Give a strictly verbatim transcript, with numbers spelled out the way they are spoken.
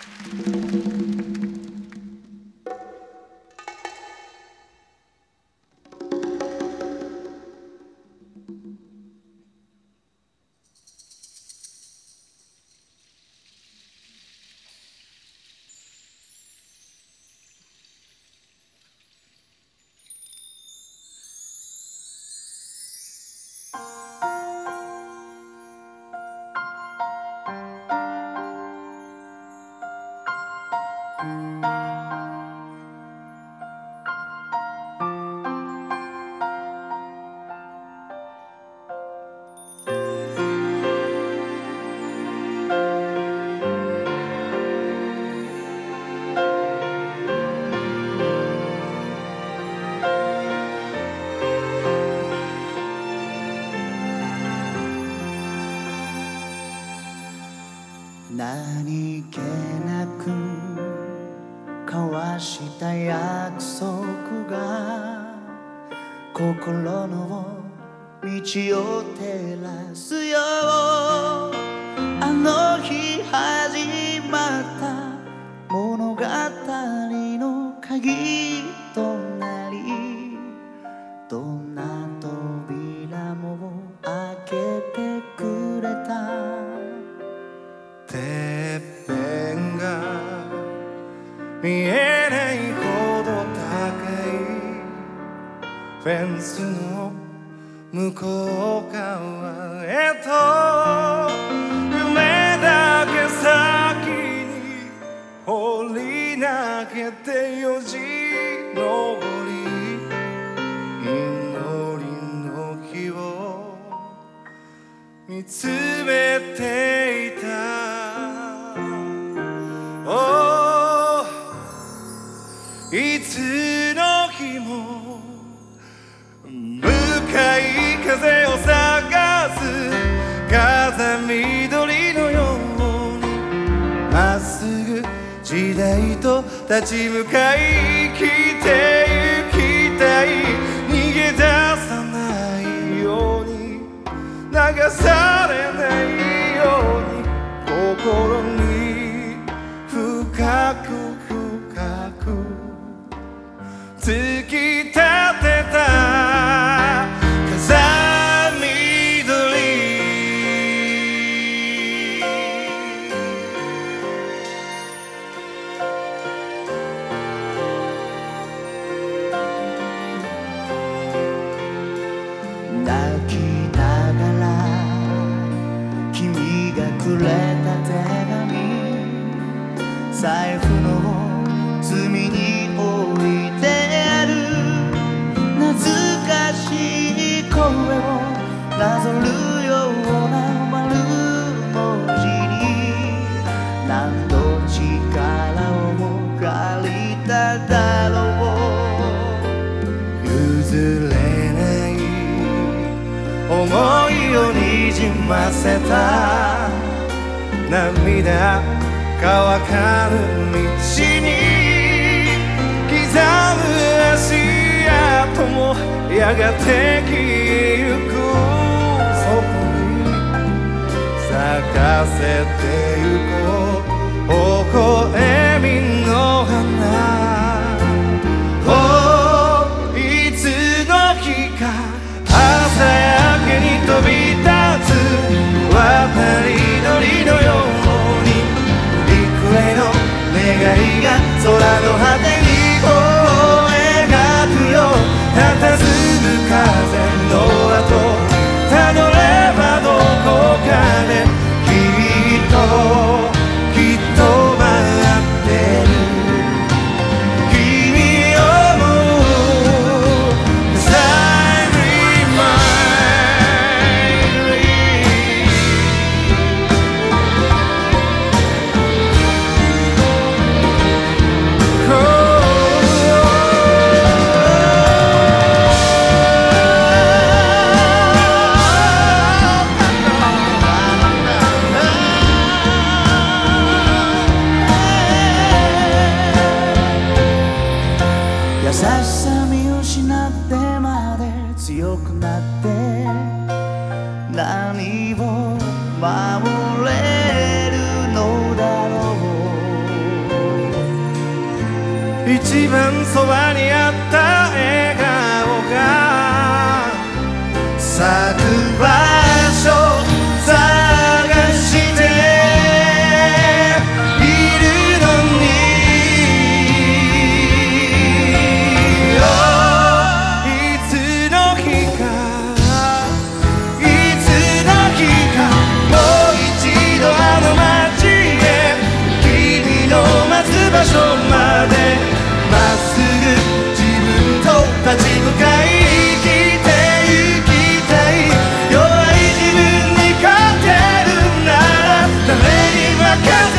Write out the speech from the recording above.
何気なく交わした約束が心の道を照らすよ。あの日始まった物語の鍵となり、どんな扉も開けてくれた。 てっぺんが見えないほど高いフェンスの向こう側へと、夢だけ先に放り投げてよじ登り、祈りの日を見つめていた。いつの日も向かい風を探す風緑のように、まっすぐ時代と立ち向かい生きてゆきたい。逃げ出さないように流されないように、心に深く深く突き立てた風緑。 泣きながら君がくれた手紙、財布の隅に置いてある懐かしい声をなぞるような丸文字に、何度力を借りただろう。 譲れない想いをにじませた涙乾かぬ道に刻む足跡もやがて消えゆく。そこに咲かせてゆこう微笑みの花。Oh、いつの日か朝焼けに飛び立つ渡り鳥のように、陸への願いが空の果てにこう描くよ。佇む風の跡たどればどこかできっと一番そばにあった笑顔が咲く場所探しているのに、oh、いつの日かいつの日かもう一度あの街へ君の待つ場所までまっすぐ自分と立ち向かい生きてゆきたい。弱い自分に勝てるなら誰に任せ